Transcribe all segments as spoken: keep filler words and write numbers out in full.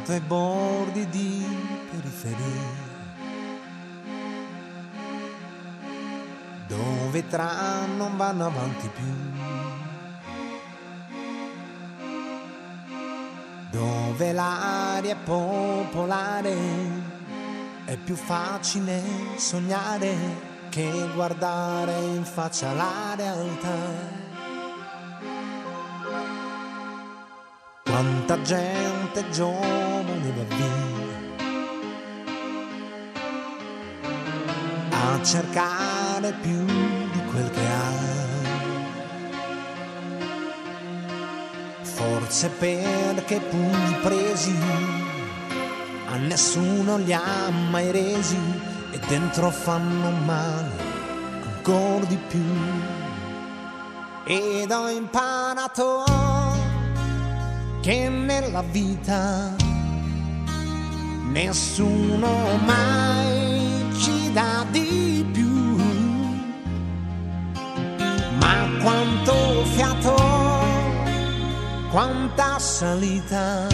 nato ai bordi di periferia, dove i tram non vanno avanti più, dove l'aria è popolare, è più facile sognare che guardare in faccia la realtà. Quanta gente giovane va via a cercare più di quel che ha, forse perché pugni presi a nessuno li ha mai resi e dentro fanno male ancora di più. Ed ho imparato che nella vita nessuno mai ci dà di più, ma quanto fiato, quanta salita,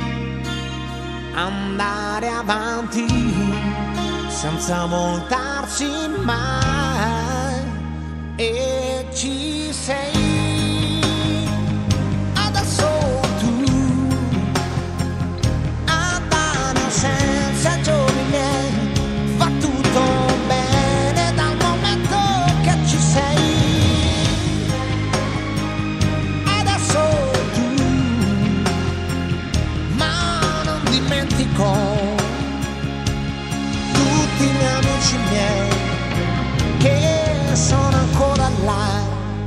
andare avanti senza voltarsi mai. E ci sei senza giorni miei, va tutto bene dal momento che ci sei. Adesso tu, ma non dimentico tutti gli amici miei che sono ancora là,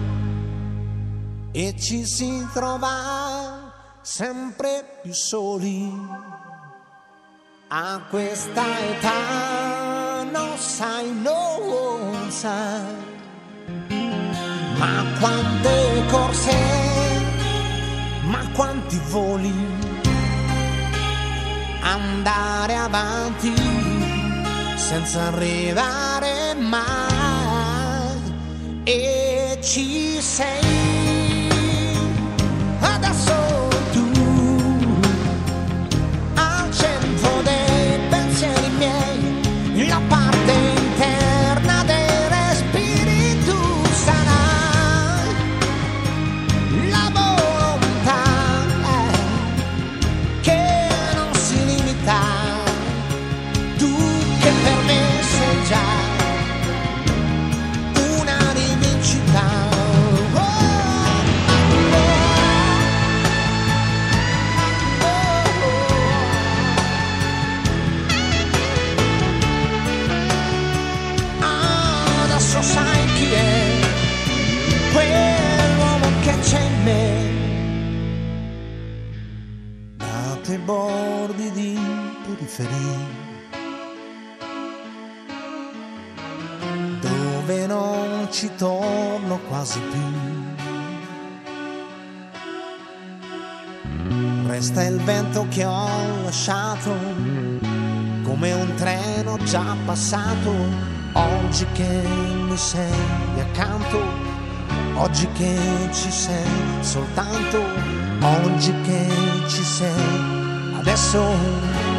e ci si trova sempre più soli. A questa età non sai, non sai, ma quante corse, ma quanti voli, andare avanti senza arrivare mai. E ci sei adesso tu, al centro dei pensieri miei, la parte interna dei respiri tu sarai, la volontà che non si limita, tu che per me sei già una rivincita. Sai chi è quell'uomo che c'è in me, nato ai bordi di periferia, dove non ci torno quasi più. Resta il vento che ho lasciato, come un treno già passato. Oggi che mi sei accanto, oggi che ci sei soltanto, oggi che ci sei adesso.